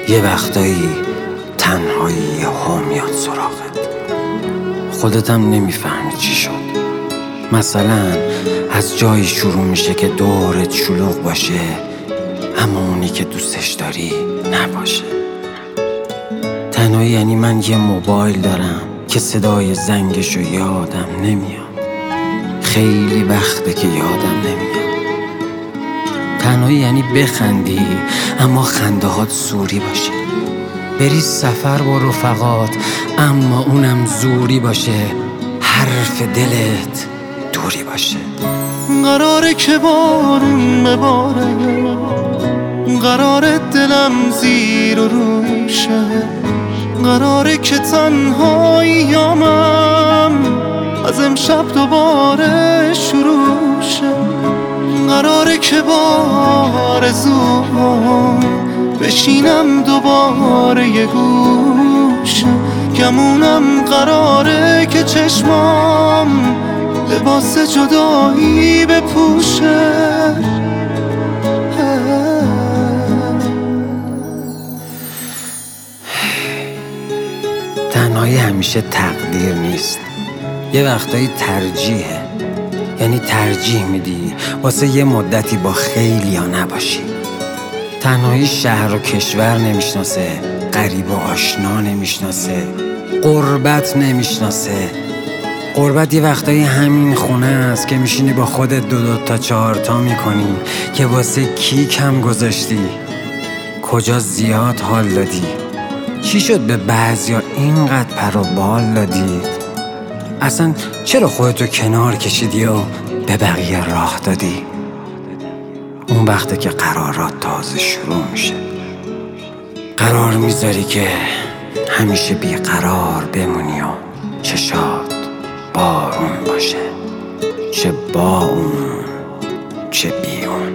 یه وقتایی تنهایی ها میاد سراغت، خودت هم نمیفهمی چی شد. مثلا از جایی شروع میشه که دورت شلوغ باشه اما اونی که دوستش داری نباشه. تنهایی یعنی من یه موبایل دارم که صدای زنگشو یادم نمیاد، خیلی وقته که یادم نمیاد. تنهایی یعنی بخندی اما خنده هات زوری باشه، بری سفر با رفقات اما اونم زوری باشه، حرف دلت دوری باشه. قراره که بارون بباره، قراره دلم زیر و روشه، قراره که تنهاییامم از امشب دوباره شروع شه، قراره که با آرزوام بشینم دوباره یه گوشه، گمونم قراره که چشمام لباس جدایی بپوشه. تنهایی همیشه تقدیر نیست، یه وقتایی ترجیحه. یعنی ترجیح میدی واسه یه مدتی با خیلی ها نباشی. تنهایی شهر و کشور نمیشناسه، غریب و آشنا نمیشناسه، غربت نمیشناسه. غربت یه وقتایی همین خونه است که میشینی با خودت دو تا 4 تا میکنی که واسه کی کم گذاشتی، کجا زیاد حال دادی، چی شد به بعضیا اینقدر پر و بال دادی، اصلا چرا خودتو کنار کشیدی و به بقیه راه دادی. اون وقته که قرارات تازه شروع میشه، قرار میذاری که همیشه بیقرار بمونی و چشات بارون باشه، چه با اون چه بی اون.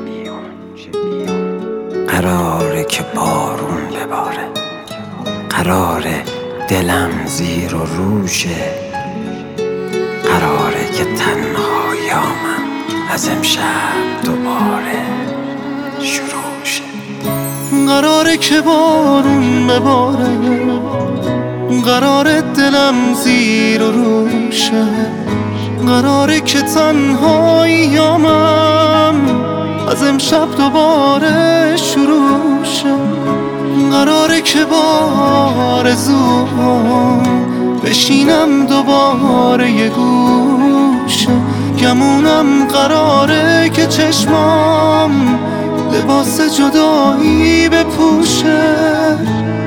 قراره که بارون بباره، قراره دلم زیر و روشه، قراره که تنهاییامم از امشب دوباره شروع شه. قراره که بارون بباره، قراره دلم زیر و روشه، قراره که تنهاییامم از امشب دوباره شروع شه، قراره که با آرزوام بشینم دوباره یه گوشه، گمونم قراره که چشمام لباس جدایی بپوشه.